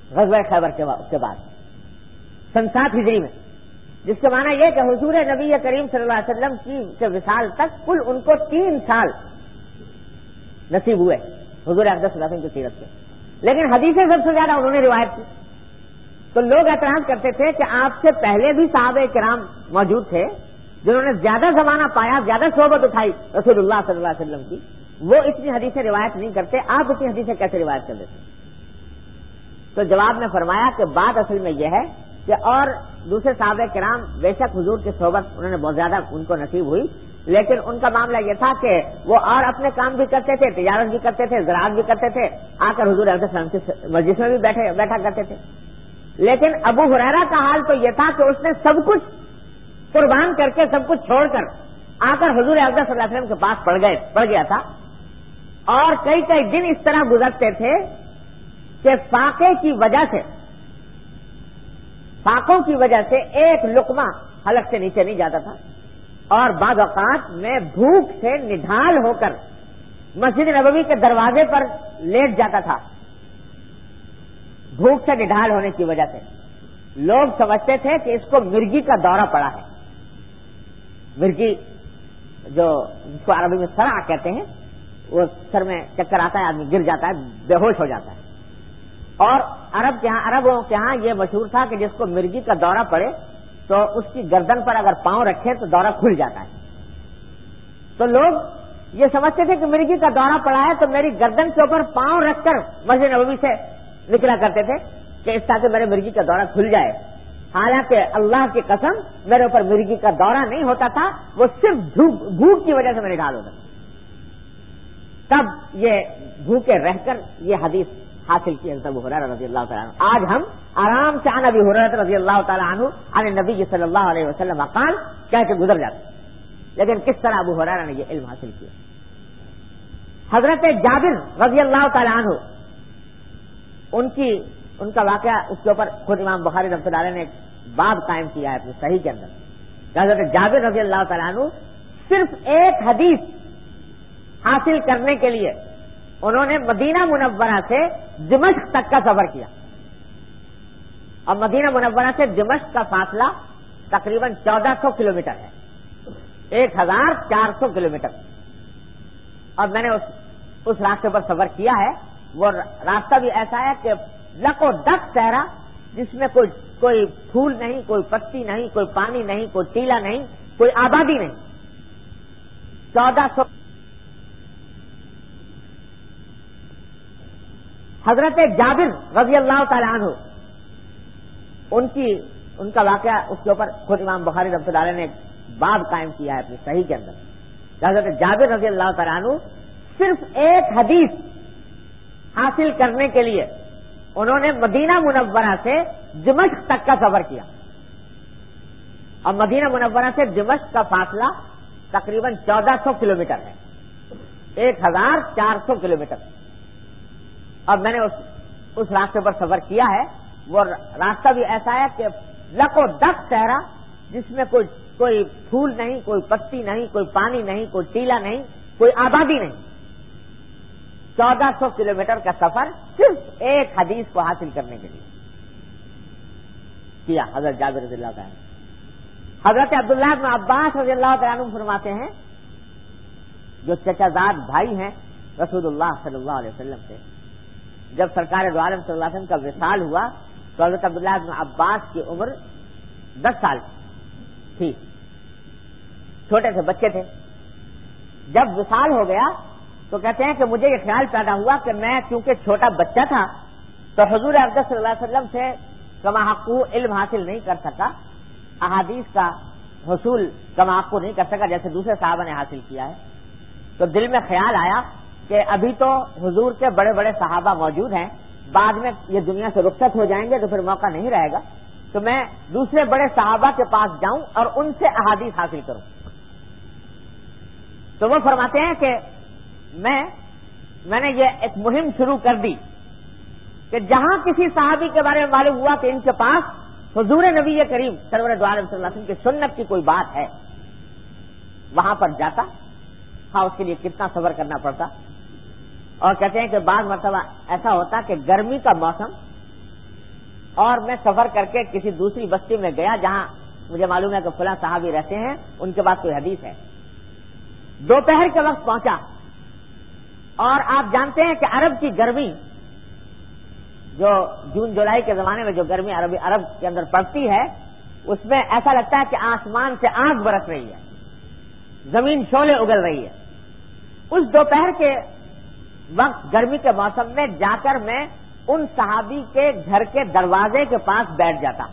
غزوہ خیبر کے بعد سن 7 ہجری میں، جس کے معنی یہ کہ حضور نبی کریم صلی اللہ علیہ وسلم کے وصال تک کل ان کو 3 سال نصیب ہوئے حضور اقدس صلی اللہ علیہ وسلم کی سیرت سے، لیکن حدیثیں سب سے زیادہ انہوں نے روایت کی. تو لوگ اعتراض کرتے تھے کہ آپ سے پہلے بھی صحابہ کرام موجود تھے جنہوں نے زیادہ زمانہ پایا، زیادہ صحبت اٹھائی رسول اللہ صلی اللہ علیہ وسلم کی، وہ اتنی حدیثیں روایت نہیں کرتے، آپ اتنی حدیثیں کیسے روایت کر دیتے؟ تو جواب میں فرمایا کہ بات اصل میں یہ ہے کہ اور دوسرے صحابہ کرام بے شک حضور کی صحبت انہوں نے بہت زیادہ ان کو نصیب ہوئی، لیکن ان کا معاملہ یہ تھا کہ وہ اور اپنے کام بھی کرتے تھے، تجارت بھی کرتے تھے، زراعت بھی کرتے تھے، آ کر حضور علیہ السلام کی مجلس میں بھی بیٹھا کرتے تھے. لیکن ابو ہریرہ کا حال تو یہ تھا کہ اس نے سب کچھ قربان کر کے، سب کچھ چھوڑ کر آ کر حضور اقدس صلی اللہ علیہ وسلم کے پاس پڑ گیا تھا، اور کئی دن اس طرح گزرتے تھے کہ فاقوں کی وجہ سے ایک لقمہ حلق سے نیچے نہیں جاتا تھا، اور بعض اوقات میں بھوک سے نڈھال ہو کر مسجد نبوی کے دروازے پر لیٹ جاتا تھا. بھوک سے نڈھال ہونے کی وجہ سے لوگ سمجھتے تھے کہ اس کو مرگی کا دورہ پڑا ہے. مرگی جو جس کو عربی میں صرع کہتے ہیں، وہ سر میں چکر آتا ہے، آدمی گر جاتا ہے، بے ہوش ہو جاتا ہے. اور عربوں کے ہاں یہ مشہور تھا کہ جس کو مرگی کا دورہ پڑے تو اس کی گردن پر اگر پاؤں رکھے تو دورہ کھل جاتا ہے. تو لوگ یہ سمجھتے تھے کہ مرگی کا دورہ پڑا ہے تو میری گردن کے اوپر پاؤں رکھ کر مسجد نبوی سے نکلا کرتے تھے کہ اس طرح سے میرے مرگی کا دورہ کھل جائے. حالانکہ اللہ کی قسم میرے اوپر مرگی کا دورہ نہیں ہوتا تھا، وہ صرف بھوک کی وجہ سے میرے ڈال ہوتا تھا. تب یہ بھوکے رہ کر یہ حدیث حاصل کی حضرت ابو ہریرہ رضی اللہ تعالیٰ عنہ. آج ہم آرام سے عن ابی ہریرہ رضی اللہ تعالیٰ عنہ عن النبی صلی اللہ علیہ وسلم قال کہہ کے گزر جاتے ہیں، لیکن کس طرح ابو ہریرہ نے یہ علم حاصل کیا. حضرت جابر رضی اللہ تعالیٰ عنہ ان کا واقعہ، اس کے اوپر خود امام بخاری رحمۃ اللہ علیہ نے ایک باب قائم کیا ہے اپنی صحیح کے اندر. حضرت جابر رضی اللہ تعالیٰ عنہ صرف ایک حدیث حاصل کرنے کے لیے انہوں نے مدینہ منورہ سے دمشق تک کا سفر کیا، اور مدینہ منورہ سے دمشق کا فاصلہ تقریباً 1400 کلومیٹر ہے، 1400 کلومیٹر. اور میں نے اس راستے پر سفر کیا ہے. وہ راستہ بھی ایسا ہے کہ لک و ڈک صحرا، جس میں کوئی پھول نہیں، کوئی پتی نہیں، کوئی پانی نہیں، کوئی ٹیلا نہیں، کوئی آبادی نہیں. 1400. حضرت جابر رضی اللہ تعالیٰ عنہ ان کا واقعہ، اس کے اوپر خود امام بخاری رحمۃ اللہ علیہ نے ایک باب قائم کیا ہے اپنی صحیح کے اندر. حضرت جابر رضی اللہ تعالیٰ عنہ صرف ایک حدیث حاصل کرنے کے لیے انہوں نے مدینہ منورہ سے دمشق تک کا سفر کیا، اور مدینہ منورہ سے دمشق کا فاصلہ تقریباً 1400 کلومیٹر ہے، 1400 کلومیٹر. اور میں نے اس راستے پر سفر کیا ہے. وہ راستہ بھی ایسا ہے کہ لک و ڈک صحرا، جس میں کوئی پھول نہیں، کوئی پتی نہیں، کوئی پانی نہیں، کوئی ٹیلا نہیں، کوئی آبادی نہیں. 1400 کلومیٹر کا سفر صرف ایک حدیث کو حاصل کرنے کے لیے کیا حضرت جابر رضی اللہ تعالیٰ. حضرت عبداللہ بن عباس رضی اللہ تعالیٰ عنہ فرماتے ہیں، جو چچا زاد بھائی ہیں رسول اللہ صلی اللہ علیہ وسلم سے، جب سرکار دو عالم صلی اللہ علیہ وسلم کا وصال ہوا تو حضرت عبداللہ بن عباس کی عمر 10 سال تھی، چھوٹے سے بچے تھے. جب وصال ہو گیا تو کہتے ہیں کہ مجھے یہ خیال پیدا ہوا کہ میں کیونکہ چھوٹا بچہ تھا تو حضور اقدس صلی اللہ علیہ وسلم سے کما حقو علم حاصل نہیں کر سکا، احادیث کا حصول کما حقو نہیں کر سکا جیسے دوسرے صحابہ نے حاصل کیا ہے. تو دل میں خیال آیا کہ ابھی تو حضور کے بڑے بڑے صحابہ موجود ہیں، بعد میں یہ دنیا سے رخصت ہو جائیں گے تو پھر موقع نہیں رہے گا، تو میں دوسرے بڑے صحابہ کے پاس جاؤں اور ان سے احادیث حاصل کروں. تو وہ فرماتے ہیں کہ میں نے یہ ایک مہم شروع کر دی کہ جہاں کسی صحابی کے بارے میں معلوم ہوا کہ ان کے پاس حضور نبی کریم سرور دو عالم صلی اللہ علیہ وسلم کی سنت کی کوئی بات ہے، وہاں پر جاتا. ہاں، اس کے لیے کتنا صبر کرنا پڑتا. اور کہتے ہیں کہ بعض مرتبہ ایسا ہوتا کہ گرمی کا موسم اور میں سفر کر کے کسی دوسری بستی میں گیا جہاں مجھے معلوم ہے کہ فلاں صحابی رہتے ہیں، ان کے پاس کوئی حدیث ہے. دوپہر کے وقت پہنچا، اور آپ جانتے ہیں کہ عرب کی گرمی، جو جون جولائی کے زمانے میں جو گرمی عرب کے اندر پڑتی ہے، اس میں ایسا لگتا ہے کہ آسمان سے آگ برس رہی ہے، زمین شعلے اگل رہی ہے. اس دوپہر کے وقت گرمی کے موسم میں جا کر میں ان صحابی کے گھر کے دروازے کے پاس بیٹھ جاتا.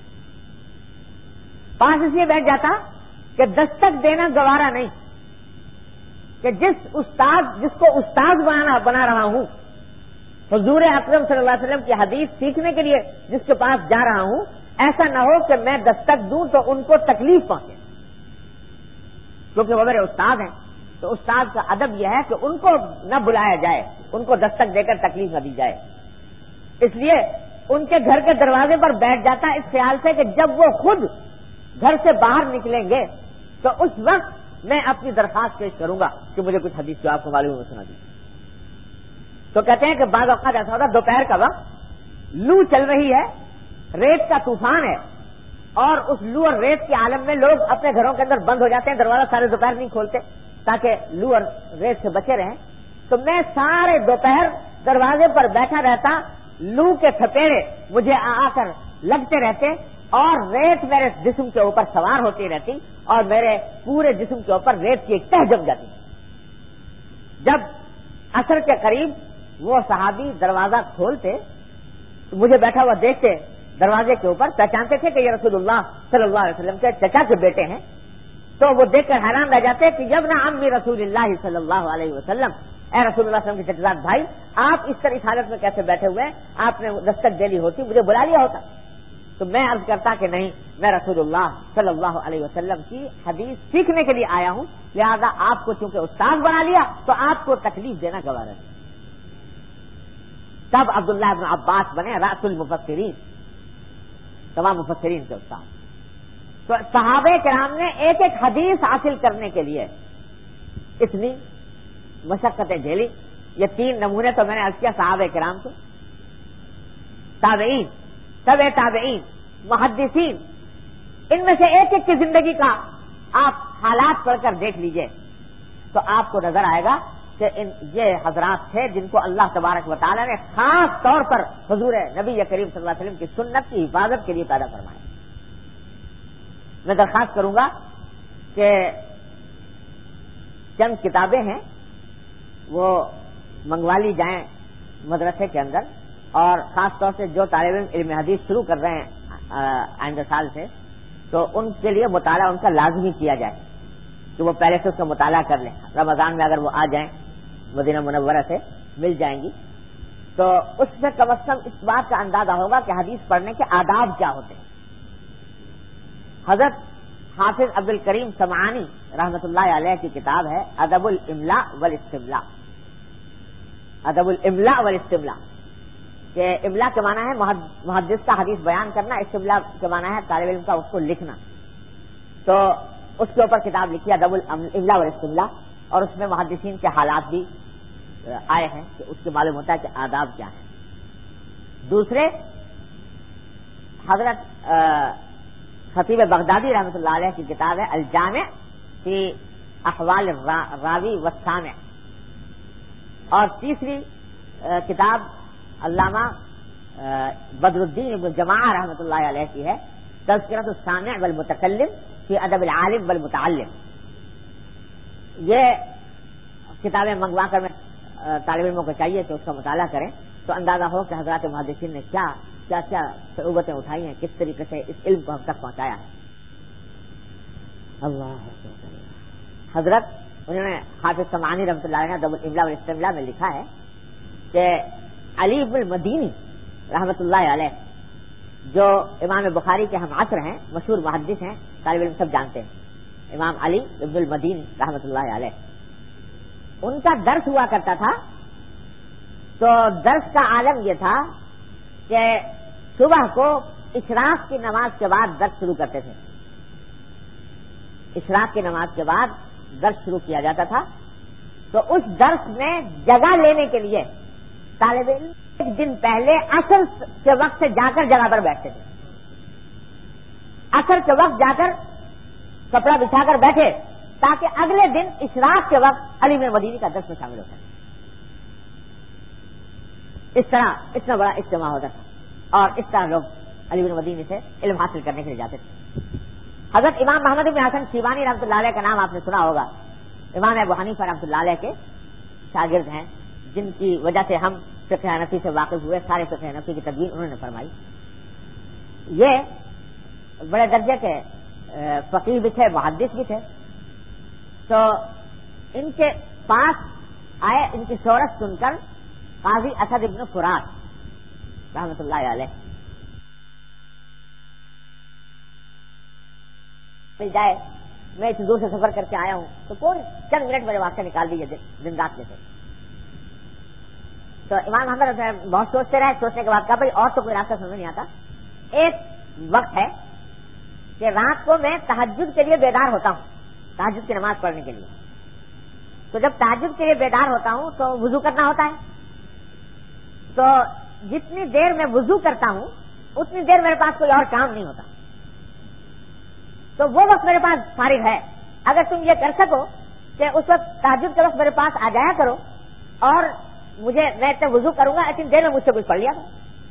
پاس اس لیے بیٹھ جاتا کہ دستک دینا گوارا نہیں، کہ جس کو استاد بنا رہا ہوں، حضور اکرم صلی اللہ علیہ وسلم کی حدیث سیکھنے کے لیے جس کے پاس جا رہا ہوں، ایسا نہ ہو کہ میں دستک دوں تو ان کو تکلیف پہنچے، کیونکہ وہ میرے استاد ہیں. تو استاد کا ادب یہ ہے کہ ان کو نہ بلایا جائے، ان کو دستک دے کر تکلیف نہ دی جائے. اس لیے ان کے گھر کے دروازے پر بیٹھ جاتا اس خیال سے کہ جب وہ خود گھر سے باہر نکلیں گے تو اس وقت میں اپنی درخواست پیش کروں گا کہ مجھے کچھ حدیث جو آپ کو معلوم ہے سنا دیجیے. تو کہتے ہیں کہ بعض اوقات ایسا ہوتا دوپہر کا وقت لو چل رہی ہے، ریت کا طوفان ہے، اور اس لو اور ریت کے عالم میں لوگ اپنے گھروں کے اندر بند ہو جاتے ہیں، دروازہ سارے دوپہر نہیں کھولتے تاکہ لو اور ریت سے بچے رہیں. تو میں سارے دوپہر دروازے پر بیٹھا رہتا، لو کے تھپیڑے مجھے آ کر لگتے رہتے، اور ریت میرے جسم کے اوپر سوار ہوتی رہتی، اور میرے پورے جسم کے اوپر ریت کی ایک تہ جم جاتی. جب عصر کے قریب وہ صحابی دروازہ کھولتے تو مجھے بیٹھا ہوا دیکھتے دروازے کے اوپر، پہچانتے تھے کہ یہ رسول اللہ صلی اللہ علیہ وسلم کے چچا کے بیٹے ہیں. تو وہ دیکھ کر حیران رہ جاتے کہ یبنا عمی رسول اللہ صلی اللہ علیہ وسلم، اے رسول اللہ صلی اللہ علیہ وسلم کے چچا بھائی، آپ اس طرح اس حالت میں کیسے بیٹھے ہوئے ہیں؟ آپ نے دستک دے لی ہوتی، مجھے بلا لیا ہوتا. تو میں عرض کرتا کہ نہیں، میں رسول اللہ صلی اللہ علیہ وسلم کی حدیث سیکھنے کے لیے آیا ہوں، لہذا آپ کو چونکہ استاد بنا لیا تو آپ کو تکلیف دینا گوارا ہے. تب عبداللہ ابن عباس بنے رأس المفسرین، تمام مفسرین کے استاد. تو صحابہ کرام نے ایک ایک حدیث حاصل کرنے کے لیے اتنی مشقتیں جھیلی. یہ 3 نمونے تو میں نے عرض کیا صحابہ کرام کے. تابعین، تبع تابعین، محدثین، ان میں سے ایک ایک کی زندگی کا آپ حالات پڑھ کر دیکھ لیجئے تو آپ کو نظر آئے گا کہ یہ حضرات تھے جن کو اللہ تبارک و تعالی نے خاص طور پر حضور نبی کریم صلی اللہ علیہ وسلم کی سنت کی حفاظت کے لیے پیدا فرمایا. میں درخواست کروں گا کہ چند کتابیں ہیں وہ منگوا لی جائیں مدرسے کے اندر، اور خاص طور سے جو طالب علم حدیث شروع کر رہے ہیں آئندہ سال سے، تو ان کے لیے مطالعہ ان کا لازمی کیا جائے کہ وہ پہلے سے اس کا مطالعہ کر لیں. رمضان میں اگر وہ آ جائیں مدینہ منورہ سے مل جائیں گی تو اس سے کم از کم اس بات کا اندازہ ہوگا کہ حدیث پڑھنے کے آداب کیا ہوتے ہیں. حضرت حافظ عبد الکریم سمعانی رحمۃ اللہ علیہ کی کتاب ہے ادب الاملاء والاستملاء. ادب الاملاء والاستملاء کہ املاء کے معنی ہے محدث کا حدیث بیان کرنا، استملاء کے معنی ہے طالب علم کا اس کو لکھنا. تو اس کے اوپر کتاب لکھی ادب الاملاء والاستملاء، اور اس میں محدثین کے حالات بھی آئے ہیں کہ اس کے معلوم ہوتا ہے کہ آداب کیا ہیں. دوسرے حضرت خطیب بغدادی رحمۃ اللہ علیہ کی کتاب ہے الجامع فی احوال الراوی والسامع. اور تیسری کتاب علامہ بدر الدین ابن جماعہ رحمۃ اللہ علیہ کی ہے تذکرۃ السامع والمتکلم فی ادب العالم والمتعلم. یہ کتابیں منگوا کر میں طالب علموں کو چاہیے کہ اس کا مطالعہ کریں تو اندازہ ہو کہ حضرات محدثین نے کیا کیا کیا صعوبتیں اٹھائی ہیں، کس طریقے سے اس علم کو ہم تک پہنچایا ہے. اللہ حضرت انہوں نے حافظ سمعانی رحمۃ اللہ علیہ ادب الاملاء والاستملاء میں لکھا ہے کہ علی ابن المدینی رحمۃ اللہ علیہ جو امام بخاری کے ہم عصر ہیں، مشہور محدث ہیں، طالب علم سب جانتے ہیں، امام علی ابن المدینی رحمۃ اللہ علیہ، ان کا درس ہوا کرتا تھا. تو درس کا عالم یہ تھا کہ صبح کو اشراق کی نماز کے بعد درس شروع کرتے تھے. اشراق کی نماز کے بعد درس شروع کیا جاتا تھا. تو اس درس میں جگہ لینے کے لیے طالب علم ایک دن پہلے عصر کے وقت سے جا کر جگہ پر بیٹھتے تھے. عصر کے وقت جا کر کپڑا بچھا کر بیٹھے تاکہ اگلے دن اشراق کے وقت علی بن مدینی کا درس میں شامل ہو سکے. اس طرح اتنا بڑا اجتماع ہوتا تھا اور اس طرح لوگ علی بن مدینی سے علم حاصل کرنے کے لیے جاتے تھے. حضرت امام محمد بن حسن شیبانی رحمۃ اللہ علیہ کا نام آپ نے سنا ہوگا. امام ابو حنیفہ رحمۃ اللہ علیہ کے شاگرد ہیں جن کی وجہ سے ہم فقہ حنفی سے واقف ہوئے. سارے فقہ حنفی کی تدوین انہوں نے فرمائی. یہ بڑے درجے کے فقیہ بھی تھے, محدث بھی تھے. تو ان کے پاس آئے, ان کی شہرت سن کر قاضی اسد ابن فرات رحمۃ اللہ علیہ مل جائے, میں اتنی دور سے سفر کر کے آیا ہوں تو کون چند منٹ میرے واسطے نکال دیجیے دن رات میں سے. تو امام محمد بہت سوچتے رہے. سوچنے کے بعد کہا بھائی اور تو کوئی راستہ سمجھ نہیں آتا. ایک وقت ہے کہ رات کو میں تہجد کے لیے بیدار ہوتا ہوں, تہجد کی نماز پڑھنے کے لیے. تو جب تہجد کے لیے بیدار ہوتا ہوں تو وضو کرنا ہوتا ہے. تو جتنی دیر میں وضو کرتا ہوں اتنی دیر میرے پاس کوئی اور کام نہیں ہوتا. تو وہ وقت میرے پاس فارغ ہے. اگر تم یہ کر سکو کہ اس وقت تہجد کے وقت میرے پاس آ جایا کرو اور میں اتنے وضو کروں گا اتنی دیر میں مجھ سے کچھ پڑھ لیا تھا.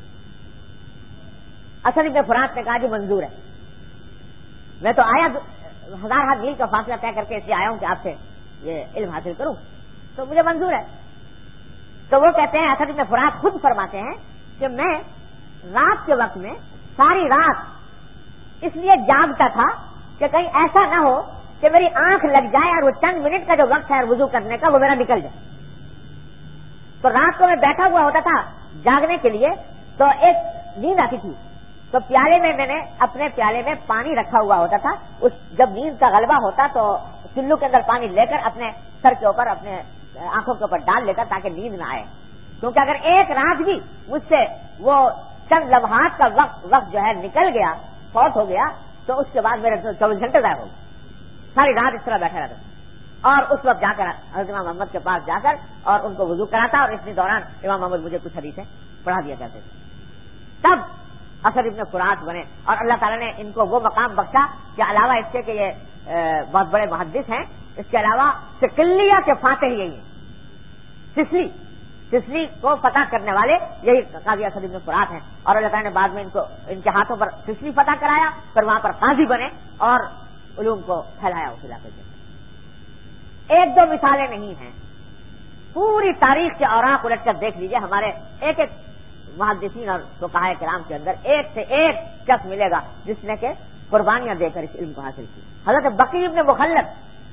اسد ابن فرات نے کہا جی منظور ہے. میں تو آیا 1000 میل کا فاصلہ طے کر کے اس لیے آیا ہوں کہ آپ سے یہ علم حاصل کروں, تو مجھے منظور ہے. تو وہ کہتے ہیں, اسد ابن فرات خود فرماتے ہیں کہ میں رات کے وقت میں ساری رات اس لیے جاگتا تھا کہ کہیں ایسا نہ ہو کہ میری آنکھ لگ جائے اور وہ چند منٹ کا جو وقت ہے وضو کرنے کا وہ میرا نکل جائے. تو رات کو میں بیٹھا ہوا ہوتا تھا جاگنے کے لیے, تو ایک نیند آتی تھی. تو پیالے میں نے اپنے پیالے میں پانی رکھا ہوا ہوتا تھا. جب نیند کا غلبہ ہوتا تو چلو کے اندر پانی لے کر اپنے سر کے اوپر, اپنے آنکھوں کے اوپر ڈال لیتا تاکہ نیند نہ آئے. کیونکہ اگر ایک رات بھی مجھ سے وہ چند لمحات کا وقت جو ہے نکل گیا, فوت ہو گیا, تو اس کے بعد میرے 24 گھنٹے ضائع ہو گئے. ساری رات اس طرح بیٹھا رہتا اور اس وقت جا کر حضرت امام محمد کے پاس جا کر اور ان کو وضو کراتا, اور اسی دوران امام محمد مجھے کچھ حدیثیں پڑھا دیا کرتے تھے. تب اسد ابن فرات بنے اور اللہ تعالیٰ نے ان کو وہ مقام بخشا کہ علاوہ اس کے کہ یہ بہت بڑے محدث ہیں, اس کے علاوہ سکلیہ کے فاتح یہی ہیں. سسلی کو فتح کرنے والے یہی قاضی اسد ابن فرات ہیں. اور اللہ تعالیٰ نے بعد میں ان کو ان کے ہاتھوں پر سسلی فتح کرایا, پھر وہاں پر قاضی بنے اور علوم کو پھیلایا اس علاقے سے. ایک دو مثالیں نہیں ہیں, پوری تاریخ کے اوراق الٹ کر دیکھ لیجئے. ہمارے ایک ایک محدثین اور فقہاء کرام کے اندر ایک سے ایک شخص ملے گا جس نے کہ قربانیاں دے کر اس علم کو حاصل کی. حضرت بقی ابن مخلد,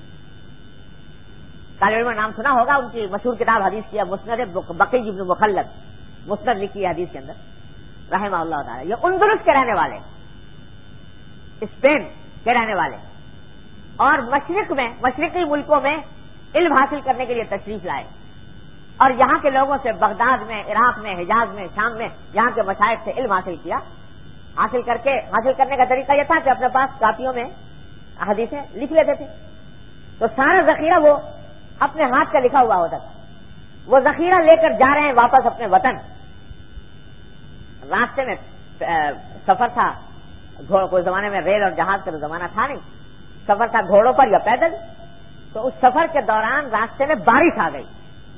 طالب علم نام سنا ہوگا, ان کی مشہور کتاب حدیث کی ہے مسند بقی ابن مخلد, مسند لکھی ہے حدیث کے اندر رحمہ اللہ تعالی. یہ اندلس کے رہنے والے, اسپین کے رہنے والے, اور مشرقی ملکوں میں علم حاصل کرنے کے لیے تشریف لائے, اور یہاں کے لوگوں سے بغداد میں, عراق میں, حجاز میں, شام میں یہاں کے مشائخ سے علم حاصل کیا. حاصل کرنے کا طریقہ یہ تھا کہ اپنے پاس کاپیوں میں حدیثیں لکھ لیتے تھے. تو سارا ذخیرہ وہ اپنے ہاتھ کا لکھا ہوا ہوتا تھا. وہ ذخیرہ لے کر جا رہے ہیں واپس اپنے وطن. راستے میں سفر تھا, کوئی زمانے میں ریل اور جہاز کا زمانہ تھا نہیں, سفر تھا گھوڑوں پر یا پیدل. تو اس سفر کے دوران راستے میں بارش آ گئی.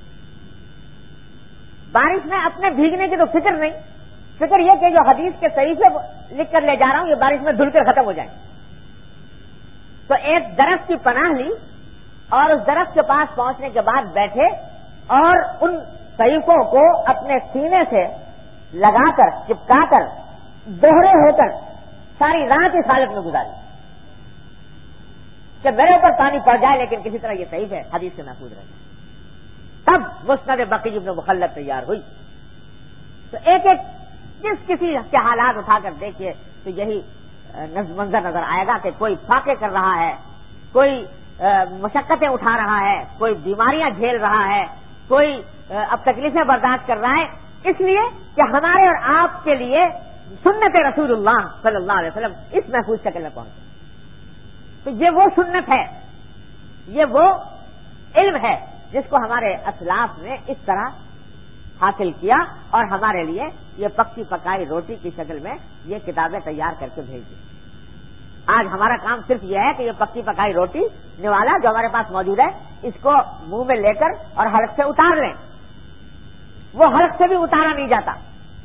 بارش میں اپنے بھیگنے کی تو فکر نہیں, فکر یہ کہ جو حدیث کے صحیفے لکھ کر لے جا رہا ہوں یہ بارش میں دھل کر ختم ہو جائے. تو ایک درخت کی پناہ لی اور اس درخت کے پاس پہنچنے کے بعد بیٹھے اور ان صحیفوں کو اپنے سینے سے لگا کر چپکا کر دوہرے ہو کر ساری رات اس حالت میں گزاری کہ میرے اوپر پانی پڑ جائے لیکن کسی طرح یہ صحیح ہے حدیث سے محفوظ رہے. تب مسند بقی ابن مخلد تیار ہوئی. تو ایک ایک کسی کے حالات اٹھا کر دیکھیے تو یہی منظر نظر آئے گا کہ کوئی فاقے کر رہا ہے, کوئی مشقتیں اٹھا رہا ہے, کوئی بیماریاں جھیل رہا ہے, کوئی اب تکلیفیں برداشت کر رہا ہے, اس لیے کہ ہمارے اور آپ کے لیے سنت رسول اللہ صلی اللہ علیہ وسلم اس محفوظ شکل میں پہنچے. تو یہ وہ سنت ہے, یہ وہ علم ہے جس کو ہمارے اسلاف نے اس طرح حاصل کیا اور ہمارے لیے یہ پکی پکائی روٹی کی شکل میں یہ کتابیں تیار کر کے بھیج دی. آج ہمارا کام صرف یہ ہے کہ یہ پکی پکائی روٹی نوالا جو ہمارے پاس موجود ہے اس کو منہ میں لے کر اور حلق سے اتار لیں. وہ حلق سے بھی اتارا نہیں جاتا.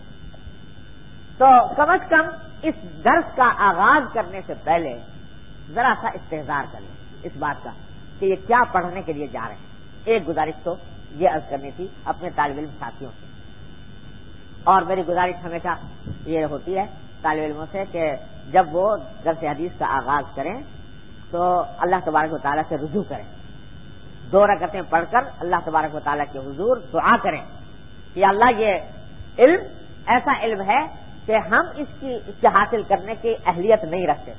تو کم از کم اس درس کا آغاز کرنے سے پہلے ذرا سا استحضار کر لیں اس بات کا کہ یہ کیا پڑھنے کے لیے جا رہے ہیں. ایک گزارش تو یہ عرض کرنی تھی اپنے طالب علم ساتھیوں سے, اور میری گزارش ہمیشہ یہ ہوتی ہے طالب علموں سے کہ جب وہ درس حدیث کا آغاز کریں تو اللہ تبارک و تعالیٰ سے رجوع کریں. 2 رکعتیں پڑھ کر اللہ تبارک و تعالیٰ کے حضور دعا کریں کہ اللہ یہ علم ایسا علم ہے کہ ہم اس کے حاصل کرنے کی اہلیت نہیں رکھتے,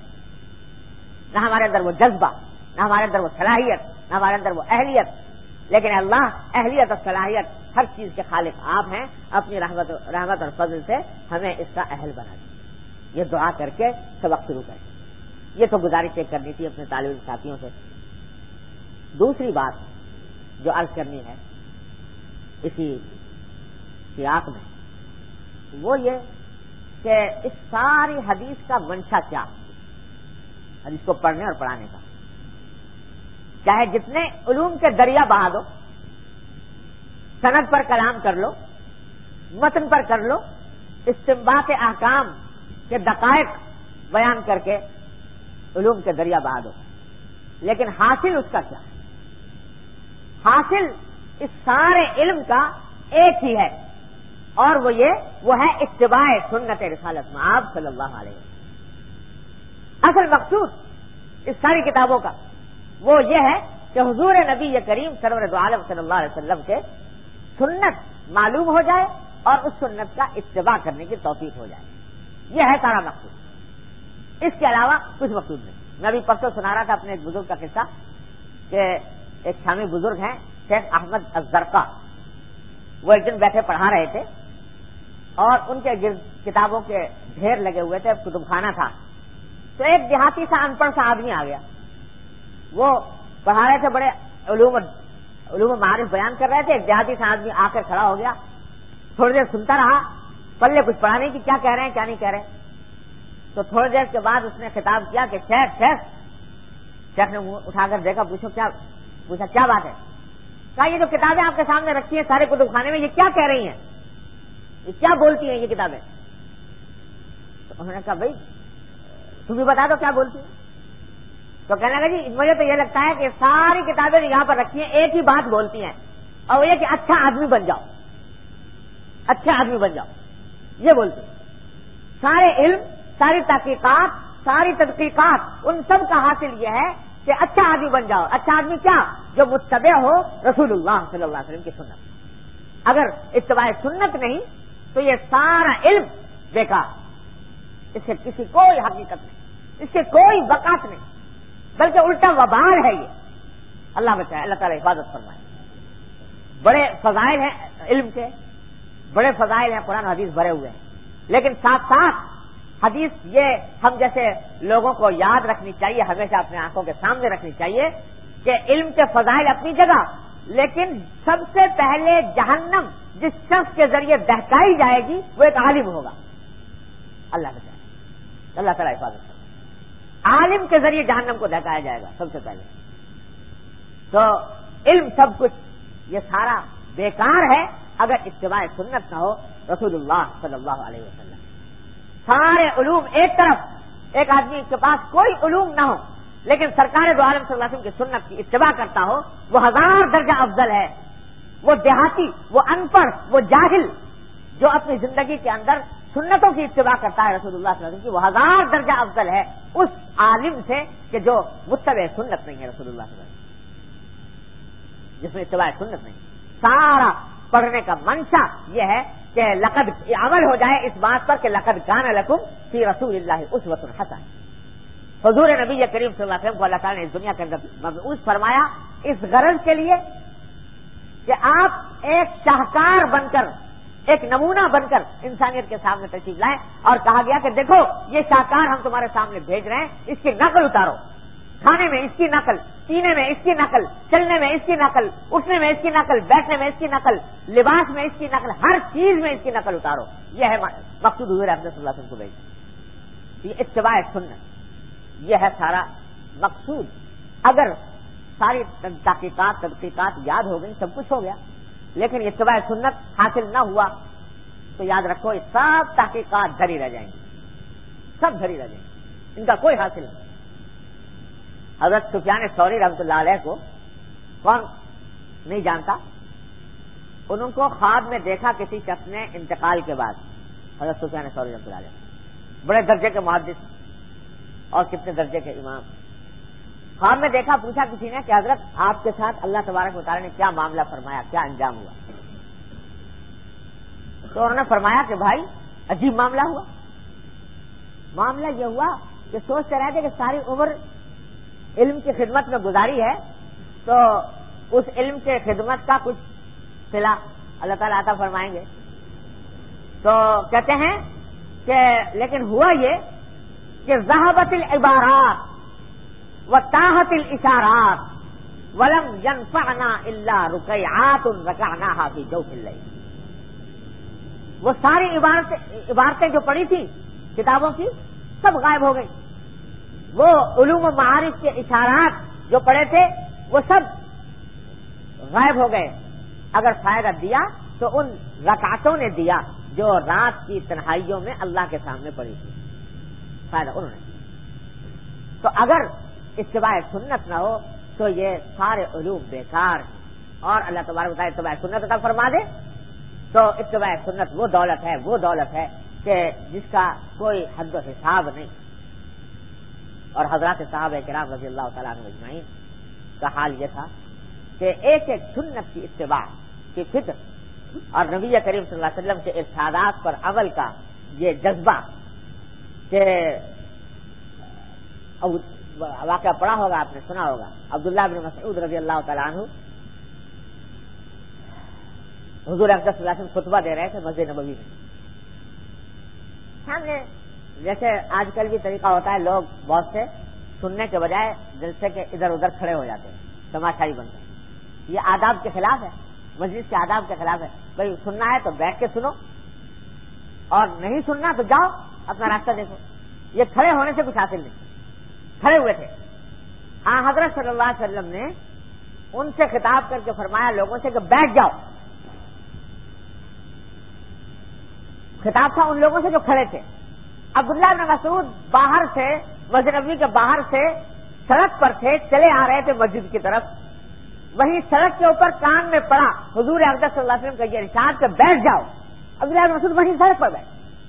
نہ ہمارے اندر وہ جذبہ, نہ ہمارے اندر وہ صلاحیت, نہ ہمارے اندر وہ اہلیت, لیکن اللہ اہلیت اور صلاحیت ہر چیز کے خالق آپ ہیں. اپنی رحمت اور فضل سے ہمیں اس کا اہل بنا دیں. یہ دعا کر کے سبق شروع کریں. یہ تو گزارش ایک کرنی تھی اپنے طالب علم ساتھیوں سے. دوسری بات جو عرض کرنی ہے اسی سیاق میں وہ یہ کہ اس ساری حدیث کا منشا کیا, حدیث کو پڑھنے اور پڑھانے کا. چاہے جتنے علوم کے دریا بہا دو, سند پر کلام کر لو, متن پر کر لو, استنباط احکام کے دقائق بیان کر کے علوم کے دریا بہا دو, لیکن حاصل اس کا کیا؟ حاصل اس سارے علم کا ایک ہی ہے, اور وہ ہے اتباع سنت رسالت مآب صلی اللہ علیہ وسلم. اصل مقصود اس ساری کتابوں کا وہ یہ ہے کہ حضور نبی کریم سرور دو عالم صلی اللہ علیہ وسلم کے سنت معلوم ہو جائے اور اس سنت کا اتباع کرنے کی توفیق ہو جائے. یہ ہے سارا مقصود, اس کے علاوہ کچھ مقصود نہیں. میں ابھی پرسوں سنا رہا تھا اپنے ایک بزرگ کا قصہ کہ ایک شامی بزرگ ہیں شیخ احمد الزرقا. وہ ایک دن بیٹھے پڑھا رہے تھے اور ان کے گرد کتابوں کے ڈھیر لگے ہوئے تھے, کتب خانہ تھا. تو ایک دیہاتی سا ان پڑھ سا آدمی آ گیا. وہ پڑھا رہے تھے, بڑے علوم و معارف بیان کر رہے تھے. ایک دیہاتی سا آدمی آ کر کھڑا ہو گیا, تھوڑی دیر سنتا رہا, پلے کچھ پڑھا نہیں کہ کیا کہہ رہے ہیں کیا نہیں کہہ رہے. تو تھوڑی دیر کے بعد اس نے خطاب کیا کہ شیخ نے منہ اٹھا کر دیکھا, پوچھا کیا بات ہے؟ کہا یہ جو کتابیں آپ کے سامنے رکھی ہیں سارے کتب خانے میں, یہ کیا کہہ رہی ہیں, یہ کیا بولتی ہیں یہ کتابیں؟ تو انہوں نے کہا بھائی تم بھی بتا دو کیا بولتی ہیں. تو کہنے لگا جی مجھے تو یہ لگتا ہے کہ ساری کتابیں یہاں پر رکھی ہیں ایک ہی بات بولتی ہیں, اور وہ یہ کہ اچھا آدمی بن جاؤ, اچھا آدمی بن جاؤ, یہ بولتی ہیں. سارے علم, ساری تحقیقات, ساری تدقیقات, ان سب کا حاصل یہ ہے کہ اچھا آدمی بن جاؤ. اچھا آدمی کیا؟ جو متبع ہو رسول اللہ صلی اللہ علیہ وسلم کی سنت. اگر اتباع سنت نہیں تو یہ سارا علم بیکار, اس سے کسی کوئی حقیقت نہیں, اس سے کوئی بقات نہیں, بلکہ الٹا وبال ہے یہ. اللہ بچائے, اللہ تعالیٰ حفاظت فرمائے. بڑے فضائل ہیں علم کے, بڑے فضائل ہیں, قرآن و حدیث بھرے ہوئے ہیں, لیکن ساتھ ساتھ حدیث یہ ہم جیسے لوگوں کو یاد رکھنی چاہیے, ہمیشہ اپنے آنکھوں کے سامنے رکھنی چاہیے کہ علم کے فضائل اپنی جگہ, لیکن سب سے پہلے جہنم جس شخص کے ذریعے دہکائی جائے گی وہ ایک عالم ہوگا. اللہ بچائے, اللہ تعالیٰ حفاظت کرے. عالم کے ذریعے جہنم کو دہکایا جائے گا سب سے پہلے. تو علم سب کچھ یہ سارا بیکار ہے اگر اتباع سنت نہ ہو رسول اللہ صلی اللہ علیہ وسلم. سارے علوم ایک طرف, ایک آدمی کے پاس کوئی علوم نہ ہو لیکن سرکار دو عالم صلی اللہ علیہ وسلم کی سنت کی اتباع کرتا ہو, وہ 1000 درجہ افضل ہے. وہ دیہاتی, وہ ان پڑھ, وہ جاہل جو اپنی زندگی کے اندر سنتوں کی اتباع کرتا ہے رسول اللہ صلی اللہ علیہ وسلم کی, وہ 1000 درجہ افضل ہے اس عالم سے کہ جو متبع سنت نہیں ہے رسول اللہ صلی اللہ علیہ وسلم, جس میں اتباع سنت نہیں. سارا پڑھنے کا منشا یہ ہے کہ لقد عمل ہو جائے اس بات پر کہ لقد کان لکم فی رسول اللہ اسوۃ حسنہ. حضور نبی کریم صلی اللہ علیہ وسلم کو اللہ تعالیٰ نے اس دنیا کے اندر مبعوث فرمایا اس غرض کے لیے کہ آپ ایک شاہکار بن کر, ایک نمونہ بن کر انسانیت کے سامنے تشریف لائیں, اور کہا گیا کہ دیکھو یہ شاہکار ہم تمہارے سامنے بھیج رہے ہیں, اس کی نقل اتارو. کھانے میں اس کی نقل، پینے میں اس کی نقل، چلنے میں اس کی نقل، اٹھنے میں اس کی نقل، بیٹھنے میں اس کی نقل، لباس میں اس کی نقل، ہر چیز میں اس کی نقل اتارو. یہ ہے مقصود حضور اقدس صلی اللہ علیہ وسلم کو بھیجنا. یہ اتباع سنت، یہ ہے سارا مقصود. اگر ساری تحقیقات یاد ہو گئی، سب کچھ ہو گیا، لیکن اتباع سنت حاصل نہ ہوا تو یاد رکھو یہ سب تحقیقات دھری رہ جائیں گی، سب دھری رہ جائیں گی، ان کا کوئی حاصل نہیں. حضرت سفیان ثوری رحمۃ اللہ علیہ کو کون نہیں جانتا؟ ان کو خواب میں دیکھا کسی شخص نے انتقال کے بعد. حضرت سفیان ثوری رحمۃ اللہ علیہ بڑے درجے کے محدث اور کتنے درجے کے امام. خواب میں دیکھا، پوچھا کسی نے کہ حضرت آپ کے ساتھ اللہ تبارک و تعالی نے کیا معاملہ فرمایا، کیا انجام ہوا؟ تو انہوں نے فرمایا کہ بھائی عجیب معاملہ ہوا. معاملہ یہ ہوا کہ سوچتے رہتے کہ ساری عمر علم کی خدمت میں گزاری ہے، تو اس علم کے خدمت کا کچھ صلہ اللہ تعالیٰ عطا فرمائیں گے. تو کہتے ہیں کہ لیکن ہوا یہ کہ ذہبت العبارات وطاحت الاشارات ولم ينفعنا الا رکعات رکعناها فی جوف الليل. وہ ساری عبارتیں جو پڑھی تھی کتابوں کی سب غائب ہو گئی. وہ علوم و معارف کے اشارات جو پڑھے تھے وہ سب غائب ہو گئے. اگر فائدہ دیا تو ان رکعتوں نے دیا جو رات کی تنہائیوں میں اللہ کے سامنے پڑی تھی، فائدہ انہوں نے. تو اگر اتباع سنت نہ ہو تو یہ سارے علوم بیکار ہیں. اور اللہ تبارک و تعالیٰ اتباع سنت عطا فرما دے تو اتباع سنت وہ دولت ہے کہ جس کا کوئی حد و حساب نہیں. اور حضرات صحابہ کرام رضی اللہ تعالیٰ عنہ اجمعین کا حال یہ تھا کہ ایک ایک سنت کی اتباع کی فکر اور نبی کریم صلی اللہ علیہ وسلم کے ارشادات پر عمل کا یہ جذبہ کہ واقعہ پڑھا ہوگا، آپ نے سنا ہوگا. عبداللہ بن مسعود رضی اللہ تعالیٰ عنہ حضور اقدس صلی اللہ علیہ وسلم خطبہ دے رہے تھے مسجد نبوی میں. سامنے جیسے آج کل بھی طریقہ ہوتا ہے، لوگ بہت سے سننے کے بجائے جلسے کے ادھر ادھر کھڑے ہو جاتے ہیں، تماشائی بنتے ہیں. یہ آداب کے خلاف ہے، مجلس کے آداب کے خلاف ہے. بھائی سننا ہے تو بیٹھ کے سنو، اور نہیں سننا تو جاؤ اپنا راستہ دیکھو. یہ کھڑے ہونے سے کچھ حاصل نہیں. کھڑے ہوئے تھے، حضرت صلی اللہ علیہ وسلم نے ان سے خطاب کر کے فرمایا لوگوں سے کہ بیٹھ جاؤ. خطاب تھا ان لوگوں سے جو کھڑے تھے. عبداللہ بن مسعود باہر سے، مسجد نبوی کے باہر سے سڑک پر تھے، چلے آ رہے تھے مسجد کی طرف. وہیں سڑک کے اوپر کان میں پڑا حضور اقدس صلی اللہ علیہ وسلم کا یہ ارشاد کہ بیٹھ جاؤ. عبداللہ بن مسعود وہیں سڑک پر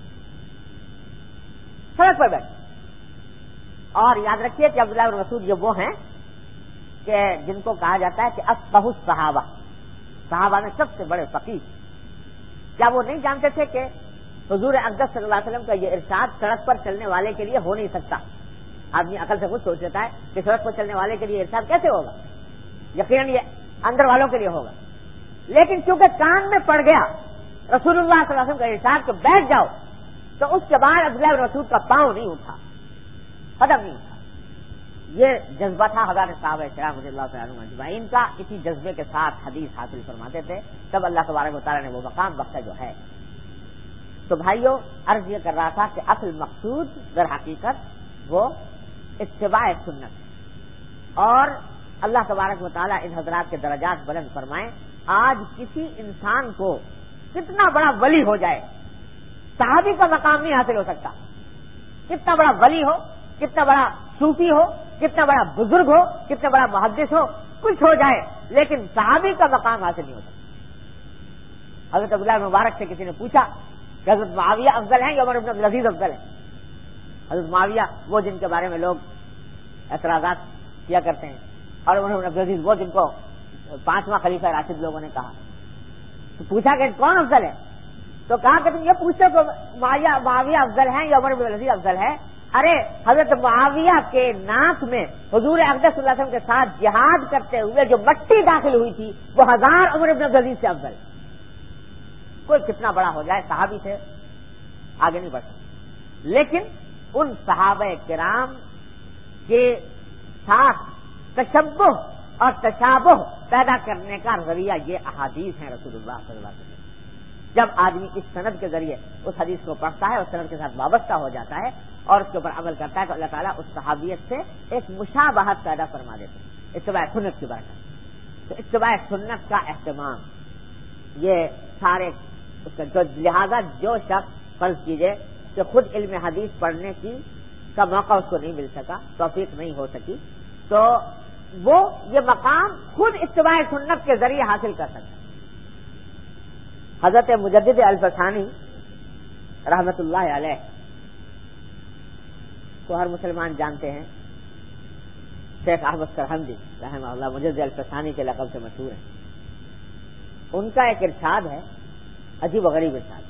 بیٹھ. اور یاد رکھیے کہ عبداللہ بن مسعود یہ وہ ہیں کہ جن کو کہا جاتا ہے کہ افقہ صحابہ میں سب سے بڑے فقیہ. کیا وہ نہیں جانتے تھے کہ حضور اقدس صلی اللہ علیہ وسلم کا یہ ارشاد سڑک پر چلنے والے کے لیے ہو نہیں سکتا؟ آدمی عقل سے خود سوچ لیتا ہے کہ سڑک پر چلنے والے کے لیے ارشاد کیسے ہوگا؟ یقیناً یہ اندر والوں کے لیے ہوگا. لیکن چونکہ کان میں پڑ گیا رسول اللہ صلی اللہ علیہ وسلم کا ارشاد کہ بیٹھ جاؤ، تو اس کے بعد عبداللہ بن مسعود کا پاؤں نہیں اٹھا، قدم نہیں اٹھا. یہ جذبہ تھا حضرات صحابہ کرام رضی اللہ تعالیٰ عنہم اجمعین کا. اسی جذبے کے ساتھ حدیث حاصل فرماتے تھے، تب اللہ تبارک و تعالیٰ نے وہ مقام بخشا جو ہے. تو بھائیوں، عرض یہ کر رہا تھا کہ اصل مقصود در حقیقت وہ اتباع سنت ہے. اور اللہ تبارک و تعالیٰ ان حضرات کے درجات بلند فرمائیں. آج کسی انسان کو کتنا بڑا ولی ہو جائے، صحابی کا مقام نہیں حاصل ہو سکتا. کتنا بڑا ولی ہو، کتنا بڑا صوفی ہو، کتنا بڑا بزرگ ہو، کتنا بڑا محدث ہو، کچھ ہو جائے، لیکن صحابی کا مقام حاصل نہیں ہو سکتا. حضرت عبداللہ مبارک سے کسی نے پوچھا کہ حضرت معاویہ افضل ہیں یا عمر بن عبدالعزیز افضل ہیں؟ حضرت معاویہ وہ جن کے بارے میں لوگ اعتراضات کیا کرتے ہیں، اور عمر بن عبدالعزیز وہ جن کو 5واں خلیفہ راشد لوگوں نے کہا. تو پوچھا کہ کون افضل ہے؟ تو کہا کہ تم یہ پوچھتے ہو کہ معاویہ افضل ہیں یا عمر بن عبدالعزیز افضل ہے؟ ارے حضرت معاویہ کے ناک میں حضور اقدس صلی اللہ علیہ وسلم کے ساتھ جہاد کرتے ہوئے جو مٹی داخل ہوئی تھی وہ 1000 عمر بن عبدالعزیز سے افضل. کوئی کتنا بڑا ہو جائے صحابی سے آگے نہیں بڑھ سکتا. لیکن ان صحابہ کرام کے ساتھ تشبہ اور تشابہ پیدا کرنے کا ذریعہ یہ احادیث ہیں رسول اللہ صلی اللہ علیہ وسلم۔ جب آدمی اس سند کے ذریعے اس حدیث کو پڑھتا ہے، اس سند کے ساتھ وابستہ ہو جاتا ہے اور اس کے اوپر عمل کرتا ہے تو اللہ تعالیٰ اس صحابیت سے ایک مشابہت پیدا فرما دیتے ہیں اتباع سنت کی برکت۔ تو اتباع سنت کا اہتمام یہ سارے اس کا لہذا جو شخص فرض کیجئے کہ خود علم حدیث پڑھنے کا موقع اس کو نہیں مل سکا، توفیق نہیں ہو سکی، تو وہ یہ مقام خود اتباع سنت کے ذریعے حاصل کر سکتا ہے۔ حضرت مجدد الفسانی رحمت اللہ علیہ کو ہر مسلمان جانتے ہیں، شیخ احمد سرہندی رحمہ اللہ مجدد الفسانی کے لقب سے مشہور ہیں۔ ان کا ایک ارشاد ہے، عجیب و غریب ارشاد،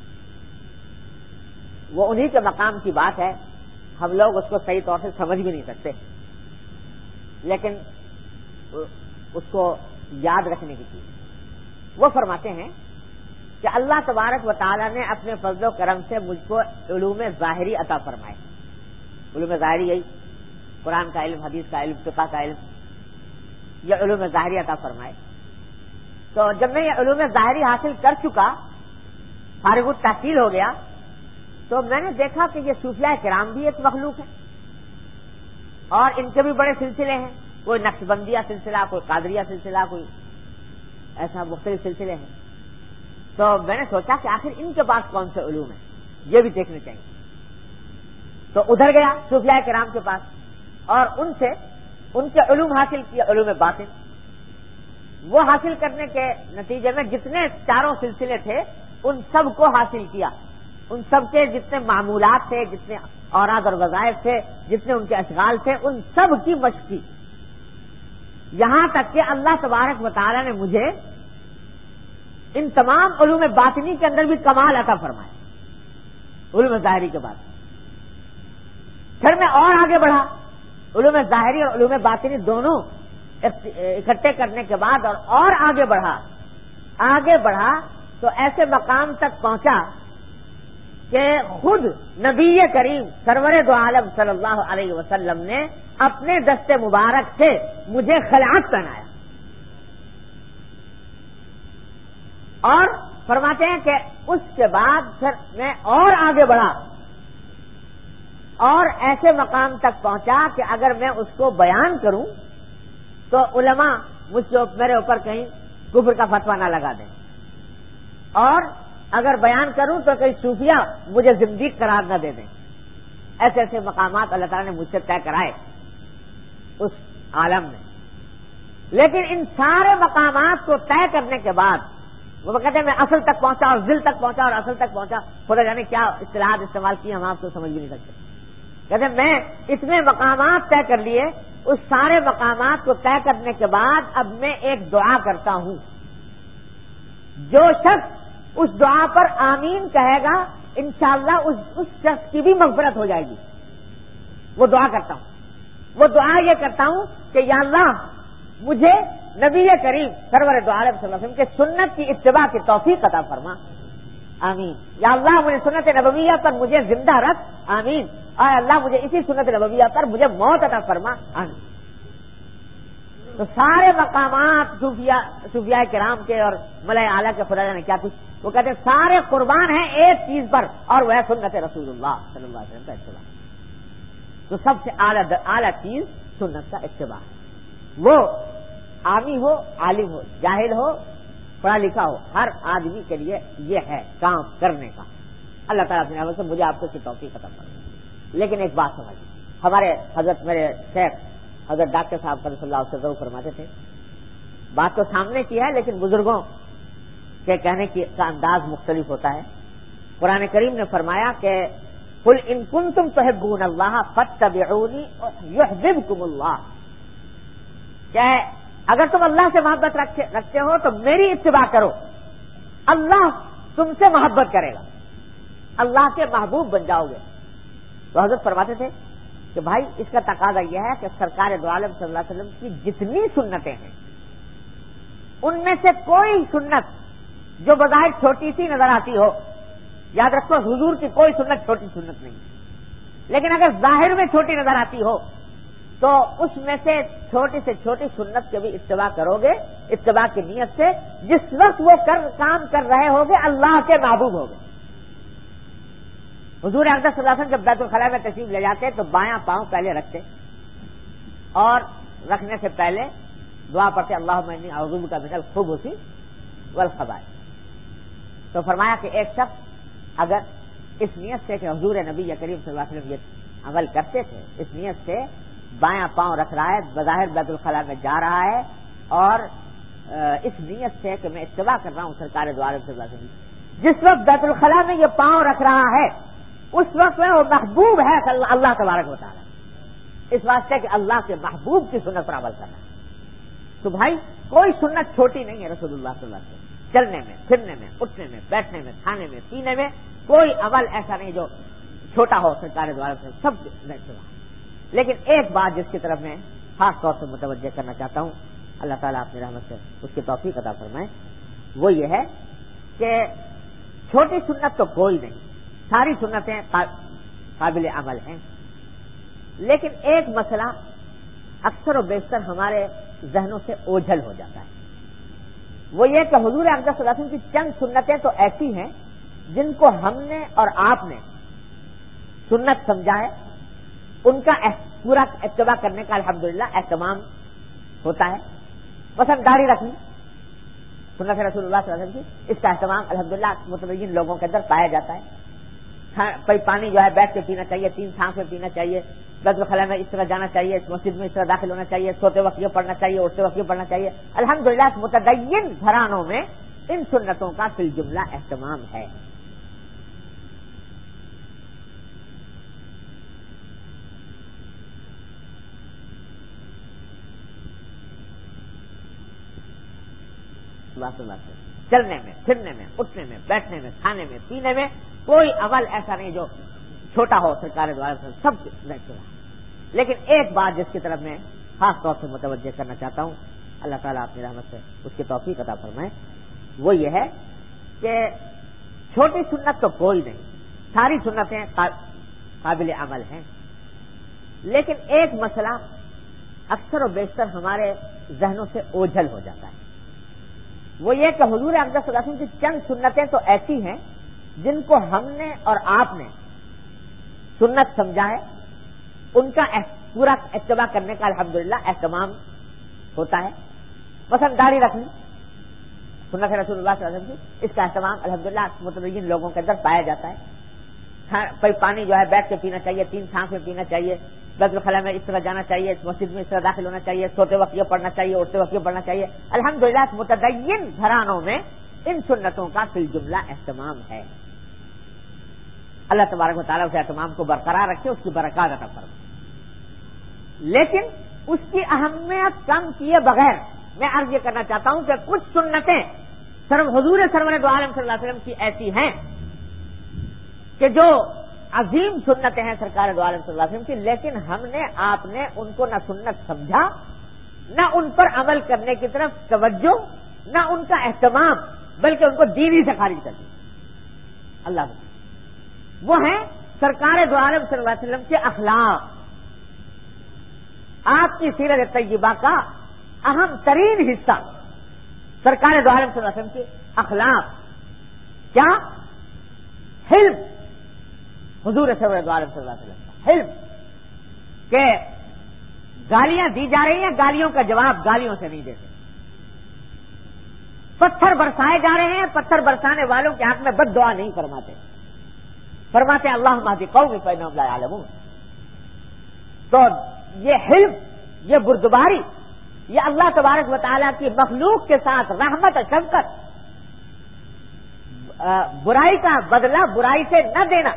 وہ انہی کے مقام کی بات ہے، ہم لوگ اس کو صحیح طور سے سمجھ بھی نہیں سکتے، لیکن اس کو یاد رکھنے کی چیز۔ وہ فرماتے ہیں کہ اللہ تبارک و تعالیٰ نے اپنے فضل و کرم سے مجھ کو علوم ظاہری عطا فرمائے۔ علوم ظاہری یہی قرآن کا علم، حدیث کا علم، فقہ کا علم، یہ علوم ظاہری عطا فرمائے۔ تو جب میں یہ علوم ظاہری حاصل کر چکا، فارغ التحصیل ہو گیا، تو میں نے دیکھا کہ یہ صوفیاء کرام بھی ایک مخلوق ہے اور ان کے بھی بڑے سلسلے ہیں، کوئی نقشبندیہ سلسلہ، کوئی قادریہ سلسلہ، کوئی ایسا مختلف سلسلے ہیں۔ تو میں نے سوچا کہ آخر ان کے پاس کون سے علوم ہیں، یہ بھی دیکھنے چاہیے۔ تو ادھر گیا صوفیاء کرام کے پاس اور ان سے ان کے علوم حاصل کیا، علوم باطن۔ وہ حاصل کرنے کے نتیجے میں جتنے چاروں سلسلے تھے ان سب کو حاصل کیا، ان سب کے جتنے معمولات تھے، جتنے اوراد اور وظائف تھے، جتنے ان کے اشغال تھے، ان سب کی مشق کی، یہاں تک کہ اللہ تبارک و تعالیٰ نے مجھے ان تمام علوم باطنی کے اندر بھی کمال عطا فرمایا علوم ظاہری کے بعد۔ پھر میں اور آگے بڑھا، علوم ظاہری اور علوم باطنی دونوں اکٹھے کرنے کے بعد اور آگے بڑھا تو ایسے مقام تک پہنچا کہ خود نبی کریم سرور دو عالم صلی اللہ علیہ وسلم نے اپنے دست مبارک سے مجھے خلعت پہنایا، اور فرماتے ہیں کہ اس کے بعد پھر میں اور آگے بڑھا اور ایسے مقام تک پہنچا کہ اگر میں اس کو بیان کروں تو علماء میرے اوپر کہیں کفر کا فتویٰ نہ لگا دیں، اور اگر بیان کروں تو کئی صوفیہ مجھے زندیق قرار نہ دے دیں۔ ایسے ایسے مقامات اللہ تعالیٰ نے مجھ سے طے کرائے اس عالم میں۔ لیکن ان سارے مقامات کو طے کرنے کے بعد وہ کہتے ہیں میں اصل تک پہنچا اور ذل تک پہنچا اور اصل تک پہنچا، خدا جانے کیا اصطلاحات استعمال کی ہم آپ کو سمجھ بھی نہیں سکتے۔ کہتے ہیں میں اتنے مقامات طے کر لیے، اس سارے مقامات کو طے کرنے کے بعد اب میں ایک دعا کرتا ہوں، جو شخص اس دعا پر آمین کہے گا انشاءاللہ اس شخص کی بھی مغفرت ہو جائے گی۔ وہ دعا کرتا ہوں، وہ دعا یہ کرتا ہوں کہ یا اللہ مجھے نبی کریم سرور دو عالم صلی اللہ علیہ وسلم کے سنت کی اتباع کی توفیق عطا فرما، آمین۔ یا اللہ مجھے سنت نبویہ پر مجھے زندہ رکھ، آمین۔ اور اللہ مجھے اسی سنت نبویہ پر مجھے موت عطا فرما، آمین۔ تو سارے مقامات صوفیاء کرام کے اور ملائے اعلیٰ کے خدا نے کیا کچھ، وہ کہتے ہیں سارے قربان ہیں ایک چیز پر، اور وہ ہے سنت رسول اللہ صلی اللہ علیہ وسلم کا اتباع۔ تو سب سے اعلیٰ چیز سنت کا اتباع، وہ عامی ہو، عالم ہو، جاہل ہو، پڑھا لکھا ہو، ہر آدمی کے لیے یہ ہے کام کرنے کا۔ اللہ تعالیٰ اپنے عمل سے مجھے آپ کو اس کی توفیق عطا فرمائے۔ لیکن ایک بات سمجھ، ہمارے حضرت میرے شیخ حضرت ڈاکٹر صاحب صلی اللہ علیہ وسلم فرماتے تھے، بات تو سامنے کی ہے لیکن بزرگوں کے کہنے کا انداز مختلف ہوتا ہے۔ قرآن کریم نے فرمایا کہ قل ان کنتم تحبون اللہ فاتبعونی یحببکم اللہ، کہ اگر تم اللہ سے محبت رکھتے ہو تو میری اتباع کرو، اللہ تم سے محبت کرے گا، اللہ کے محبوب بن جاؤ گے۔ تو حضرت فرماتے تھے کہ بھائی اس کا تقاضا یہ ہے کہ سرکار دو عالم صلی اللہ علیہ وسلم کی جتنی سنتیں ہیں ان میں سے کوئی سنت جو بظاہر چھوٹی سی نظر آتی ہو، یاد رکھو حضور کی کوئی سنت چھوٹی سنت نہیں، لیکن اگر ظاہر میں چھوٹی نظر آتی ہو تو اس میں سے چھوٹی سے چھوٹی سنت کے بھی اتباع کرو گے، اتباع کی نیت سے، جس وقت وہ کام کر رہے ہوگے اللہ کے محبوب ہوگے۔ حضور اقدس صلی اللہ علیہ وسلم جب بیت الخلاء میں تشریف لے جاتے تو بایاں پاؤں پہلے رکھتے اور رکھنے سے پہلے دعا پڑھتے اللہم انی اعوذ بک من الخبث والخبائث۔ تو فرمایا کہ ایک شخص اگر اس نیت سے کہ حضور نبی کریم صلی اللہ علیہ وسلم یہ عمل کرتے تھے، اس نیت سے بایاں پاؤں رکھ رہا ہے، بظاہر بیت الخلاء میں جا رہا ہے اور اس نیت سے کہ میں اتباع کر رہا ہوں سرکار دو عالم صلی اللہ علیہ وسلم، جس وقت بیت الخلاء میں یہ پاؤں رکھ رہا ہے اس وقت میں وہ محبوب ہے اللہ تبارک و تعالی، اس واسطے کہ اللہ کے محبوب کی سنت پر عمل کرنا ہے۔ تو بھائی کوئی سنت چھوٹی نہیں ہے رسول اللہ صلی اللہ علیہ وسلم، چلنے میں، پھرنے میں، اٹھنے میں، بیٹھنے میں، کھانے میں، پینے میں کوئی عمل ایسا نہیں جو چھوٹا ہو سرکار دو عالم سے، سب چھوٹا۔ لیکن ایک بات جس کی طرف میں خاص طور سے متوجہ کرنا چاہتا ہوں، اللہ تعالیٰ اپنی رحمت سے اس کی توفیق عطا فرمائے، وہ یہ ہے کہ چھوٹی سنت تو کوئی نہیں، ساری سنتیں قابل عمل ہیں، لیکن ایک مسئلہ اکثر و بیشتر ہمارے ذہنوں سے اوجھل ہو جاتا ہے، وہ یہ کہ حضور اقدس صلی اللہ علیہ وسلم کی چند سنتیں تو ایسی ہیں جن کو ہم نے اور آپ نے سنت سمجھا ہے، ان کا پورا اتباع کرنے کا الحمدللہ اہتمام ہوتا ہے۔ مثلا داڑھی رکھنی سنت رسول اللہ صلی اللہ علیہ وسلم کی، اس کا اہتمام الحمدللہ متدین لوگوں کے اندر پایا جاتا ہے۔ پانی جو ہے بیٹھ کے پینا چاہیے، 3 سانسیں پینا چاہیے، بیت الخلاء میں اس طرح جانا چاہیے، مسجد میں اس طرح داخل ہونا چاہیے، سوتے وقت یہ پڑھنا چاہیے، اٹھتے وقت یہ پڑھنا چاہیے۔ الحمدللہ متدین گھرانوں میں ان سنتوں کا فی الجملہ اہتمام ہے۔ چلنے میں، پھرنے میں، اٹھنے میں، بیٹھنے میں، کھانے میں، پینے میں کوئی عمل ایسا نہیں جو چھوٹا ہو سرکار دو عالم سے، سب چھوٹا۔ لیکن ایک بات جس کی طرف میں خاص طور سے متوجہ کرنا چاہتا ہوں، اللہ تعالیٰ اپنی رحمت سے اس کی توفیق عطا فرمائے، وہ یہ ہے کہ چھوٹی سنت تو کوئی نہیں، ساری سنتیں قابل عمل ہیں، لیکن ایک مسئلہ اکثر و بیشتر ہمارے ذہنوں سے اوجھل ہو جاتا ہے، وہ یہ کہ حضور اقدس صلی اللہ علیہ وسلم کی چند سنتیں تو ایسی ہیں جن کو ہم نے اور آپ نے سنت سمجھا ہے، ان کا پورا اتباع کرنے کا الحمدللہ اہتمام ہوتا ہے۔ مثلا داڑھی رکھنی سنت رسول اللہ صلی اللہ علیہ وسلم کی، اس کا اہتمام الحمدللہ متدین لوگوں کے اندر پایا جاتا ہے۔ پانی جو ہے بیٹھ کے پینا چاہیے، 3 سانسیں پینا چاہیے، بیت الخلاء میں اس طرح جانا چاہیے، مسجد میں اس طرح داخل ہونا چاہیے، سوتے وقت یہ پڑھنا چاہیے، اٹھتے وقت یہ پڑھنا چاہیے۔ الحمدللہ متدین گھرانوں میں ان سنتوں کا فی الجملہ اہتمام ہے۔ اللہ تبارک و تعالیٰ اس اہتمام کو برقرار رکھے، اس کی برکات عطا فرمائے۔ لیکن اس کی اہمیت کم کیے بغیر میں عرض یہ کرنا چاہتا ہوں کہ کچھ سنتیں حضور سرور دو عالم صلی اللہ علیہ وسلم کی ایسی ہیں کہ جو عظیم سنتیں ہیں سرکار دو عالم صلی اللہ علیہ وسلم کی، لیکن ہم نے آپ نے ان کو نہ سنت سمجھا، نہ ان پر عمل کرنے کی طرف توجہ، نہ ان کا اہتمام، بلکہ ان کو دین ہی سے خارج کر دیا۔ اللہ وہ ہیں سرکار دو عالم صلی اللہ علیہ وسلم کے اخلاق، آپ کی سیرت طیبہ کا اہم ترین حصہ سرکار دو عالم صلی اللہ علیہ وسلم کے اخلاق، کیا حلم، حضور سرور دو عالم صلی اللہ علیہ وسلم کا حلم، کہ گالیاں دی جا رہی ہیں، گالیوں کا جواب گالیوں سے نہیں دیتے، پتھر برسائے جا رہے ہیں، پتھر برسانے والوں کے حق میں بد دعا نہیں فرماتے اللہم اہد قومی فانہم لا یعلمون۔ تو یہ حلم، یہ بردباری، یہ اللہ تبارک و تعالیٰ کی مخلوق کے ساتھ رحمت و شفقت، برائی کا بدلہ برائی سے نہ دینا،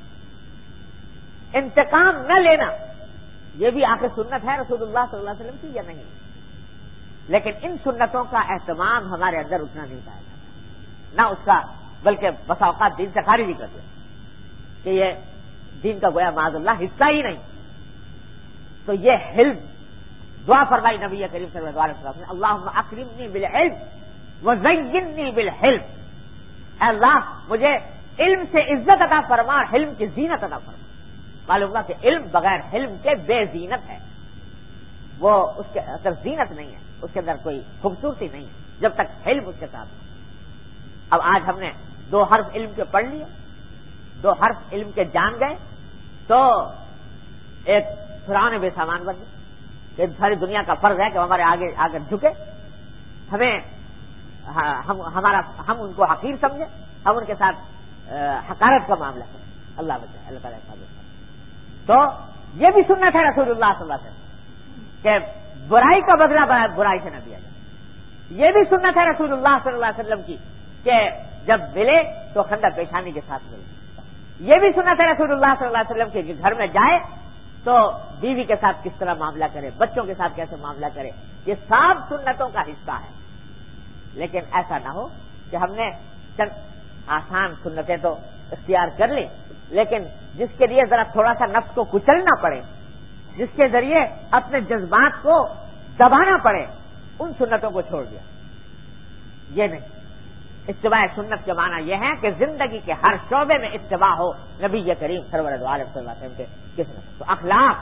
انتقام نہ لینا، یہ بھی آخر سنت ہے رسول اللہ صلی اللہ علیہ وسلم کی یا نہیں؟ لیکن ان سنتوں کا اہتمام ہمارے اندر اتنا نہیں پایا جاتا، نہ اس کا، بلکہ بسا اوقات دین سے خارج ہی کر دیا کہ یہ دین کا گویا معاذ اللہ حصہ ہی نہیں۔ تو یہ حلم، دعا فرمائی نبی کریم صلی اللہ علیہ وسلم نے، اللہم اکرمنی بالعلم وزیننی بالحلم، اے اللہ مجھے علم سے عزت عطا فرما، علم کی زینت عطا فرما۔ معلوم ہوا کہ علم بغیر حلم کے بے زینت ہے، وہ اس کے اندر زینت نہیں ہے، اس کے اندر کوئی خوبصورتی نہیں ہے جب تک علم اس کے ساتھ ہو۔ اب آج ہم نے 2 حرف علم کے پڑھ لیے، 2 حرف علم کے جان گئے، تو ایک فرعون بے سامان بن گئے کہ ساری دنیا کا فرض ہے کہ ہمارے آگے آ کر جھکے، ہم ان کو حقیر سمجھیں، ہم ان کے ساتھ حقارت کا معاملہ کریں۔ اللہ بچائے، اللہ تعالیٰ حفاظت۔ تو یہ بھی سنت ہے رسول اللہ صلی اللہ علیہ وسلم کہ برائی کا بدلہ برائی سے نہ دیا جائے۔ یہ بھی سنت ہے رسول اللہ صلی اللہ علیہ وسلم کی کہ جب ملے تو خندہ پیشانی کے ساتھ ملے۔ یہ بھی سنت ہے رسول اللہ صلی اللہ علیہ وسلم کی کہ گھر میں جائے تو بیوی کے ساتھ کس طرح معاملہ کرے، بچوں کے ساتھ کیسے معاملہ کرے، یہ سب سنتوں کا حصہ ہے۔ لیکن ایسا نہ ہو کہ ہم نے چند آسان سنتیں تو اختیار کر لی، لیکن جس کے لیے ذرا تھوڑا سا نفس کو کچلنا پڑے، جس کے ذریعے اپنے جذبات کو دبانا پڑے، ان سنتوں کو چھوڑ دیا۔ یہ نہیں، اتباع سنت کے معنی یہ ہے کہ زندگی کے ہر شعبے میں اتباع ہو نبی کریم سرور دو عالم صلی اللہ علیہ وسلم کے قسمت۔ تو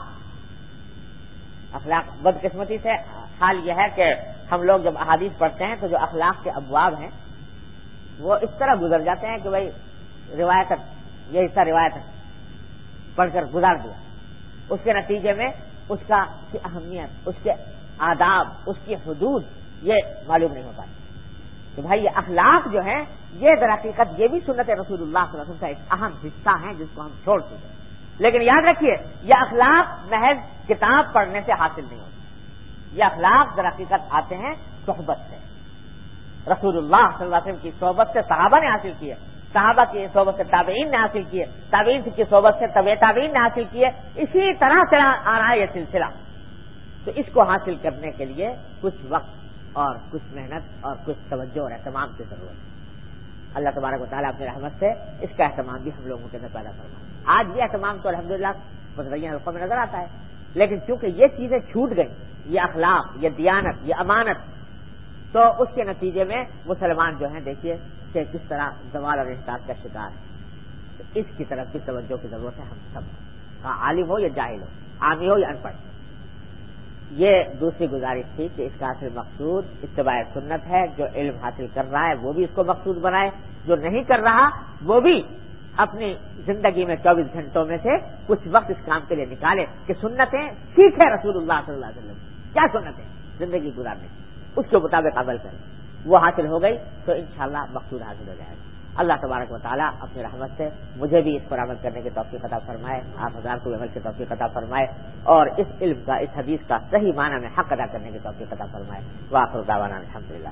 اخلاق بدقسمتی سے حال یہ ہے کہ ہم لوگ جب احادیث پڑھتے ہیں تو جو اخلاق کے ابواب ہیں وہ اس طرح گزر جاتے ہیں کہ بھائی روایت، یہ حصہ روایت پڑھ کر گزار دیا، اس کے نتیجے میں اس کا کی اہمیت، اس کے آداب، اس کی حدود یہ معلوم نہیں ہو پاتی۔ تو بھائی یہ اخلاق جو ہے یہ در حقیقت یہ بھی سنت رسول اللہ صلی اللہ علیہ وسلم کا ایک اہم حصہ ہے جس کو ہم چھوڑ چکے ہیں۔ لیکن یاد رکھیے یہ اخلاق محض کتاب پڑھنے سے حاصل نہیں ہوتے، یہ اخلاق در حقیقت آتے ہیں صحبت سے۔ رسول اللہ صلی اللہ علیہ وسلم کی صحبت سے صحابہ نے حاصل کیے، صحابہ کی صحبت سے تابعین نے حاصل کیے، تابعین کی صحبت سے تبع تابعین نے حاصل کیے، اسی طرح سے آ رہا ہے یہ سلسلہ۔ تو اس کو حاصل کرنے کے لیے کچھ وقت اور کچھ محنت اور کچھ توجہ اور اہتمام کی ضرورت ہے۔ اللہ تبارک و تعالیٰ اپنی رحمت سے اس کا اہتمام بھی ہم لوگوں کے اندر پیدا فرمائے۔ آج یہ اہتمام تو الحمدللہ بدرین حلقوں میں نظر آتا ہے، لیکن چونکہ یہ چیزیں چھوٹ گئیں، یہ اخلاق، یہ دیانت، یہ امانت، تو اس کے نتیجے میں مسلمان جو ہیں دیکھیے کہ کس طرح زوال اور انحطاط کا شکار ہے۔ تو اس کی طرف بھی توجہ کی ضرورت ہے ہم سب، عالم ہو یا جاہل ہو، عامی ہو یا ان پڑھ۔ یہ دوسری گزارش تھی کہ اس کا اصل مقصود اتباع سنت ہے۔ جو علم حاصل کر رہا ہے وہ بھی اس کو مقصود بنائے، جو نہیں کر رہا وہ بھی اپنی زندگی میں 24 گھنٹوں میں سے کچھ وقت اس کام کے لیے نکالے کہ سنتیں سیکھے رسول اللہ صلی اللہ علیہ وسلم کیا سنتیں زندگی گزارنے کی، اس کے مطابق عمل کریں۔ وہ حاصل ہو گئی تو انشاءاللہ مقصود حاصل ہو جائے گا۔ اللہ تبارک و تعالیٰ اپنی رحمت سے مجھے بھی اس پر عمل کرنے کی توفیق عطا فرمائے، آپ حضرات کو عمل کی توفیق عطا فرمائے، اور اس علم کا، اس حدیث کا صحیح معنی میں حق ادا کرنے کی توفیق عطا فرمائے۔ وآخر دعوانا الحمدللہ۔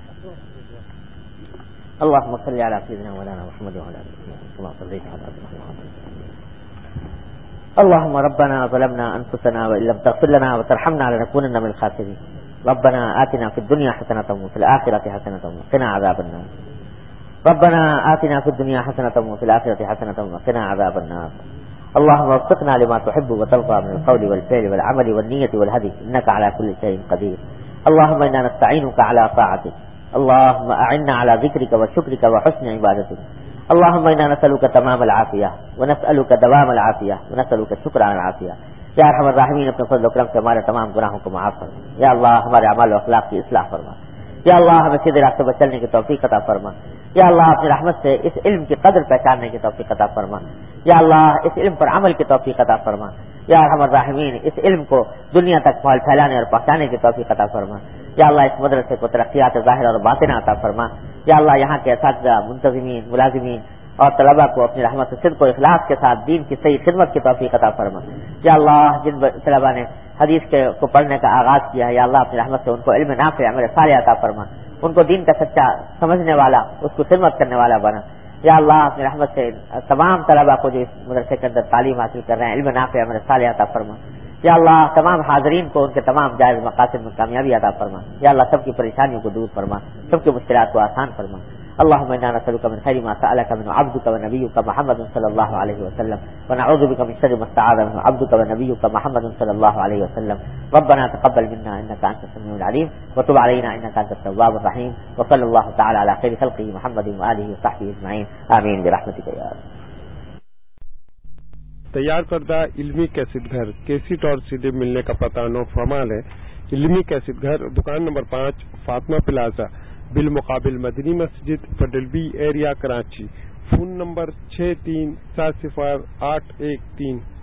اللهم صل على سيدنا مولانا محمد وعلى آله وصحبه كما صليت على محمد. اللهم ربنا ظلمنا أنفسنا وإن لم تغفر لنا وترحمنا لنكونن من الخاسرين. ربنا آتنا في الدنيا حسنة وفي الآخرة حسنة وقنا عذاب النار. ربنا آتنا في الدنيا حسنة وفي الآخرة حسنة وقنا عذاب النار. اللهم وفقنا لما تحب وترضى من القول والفعل والعمل والنية والهدي إنك على كل شيء قدير. اللهم إنا نستعينك على طاعتك. اللهم أعنا على ذكرك وشكرك وحسن عبادتك. اللهم إنا نسألك تمام العافية ونسألك دوام العافية ونسألك الشكر على العافية. یا ارحم الراحمین اپنے فضل و کرم سے ہمارے تمام گناہوں کو معاف فرما. یا اللہ ہمارے اعمال و اخلاق کی اصلاح فرما. یا اللہ ہمیں سیدھے راستے پر چلنے کی توفیق عطا فرما. یا اللہ اپنی رحمت سے اس علم کی قدر پہچاننے کی توفیق عطا فرما. یا اللہ اس علم پر عمل کی توفیق عطا فرما. یا ارحم الراحمین اس علم کو دنیا تک پھیلانے اور پہنچانے کی توفیق عطا فرما. یا اللہ اس مدرسے کو ترقیات ظاہر اور باطنہ عطا فرما. یا اللہ یہاں کے اساتذہ، منتظمین، ملازمین اور طلباء کو اپنی رحمت سے صدق و اخلاص کے ساتھ دین کی صحیح خدمت کی توفیق عطا فرما. یا اللہ جن طلباء نے حدیث کو پڑھنے کا آغاز کیا ہے، یا اللہ اپنی رحمت سے ان کو علم نافع عمل صالح عطا فرما. ان کو دین کا سچا سمجھنے والا، اس کو خدمت کرنے والا بنا. یا اللہ اپنی رحمت سے تمام طلباء کو جو اس مدرسے کے اندر تعلیم حاصل کر رہے ہیں علم نافع عمل صالح عطا فرما. یا اللہ تمام حاضرین کو ان کے تمام جائز مقاصد میں کامیابی عطا فرما. یا اللہ سب کی پریشانیوں کو دور فرما، سب کی مشکلات کو آسان فرما. اللهم انا نسألك من خير ما سألك منه عبدك ونبيك محمد صلى الله عليه وسلم، ونعوذ بك من شر ما استعاذ منه عبدك ونبيك محمد صلى الله عليه وسلم. ربنا تقبل منا انك انت السميع العليم وتب علينا انك انت التواب الرحيم. وصلى الله تعالى على خير خلقه محمد وآله وصحبه اجمعين. آمين برحمتك يا رب. تیار کردہ علمی کیسٹ گھر کیسٹ اور CD ملنے کا پتہ نو فرمان ہے علمی کیسٹ گھر، دکان نمبر 5، فاطمہ پلازا، بالمقابل مدنی مسجد، federal B area, Karachi. Phone number 63708113۔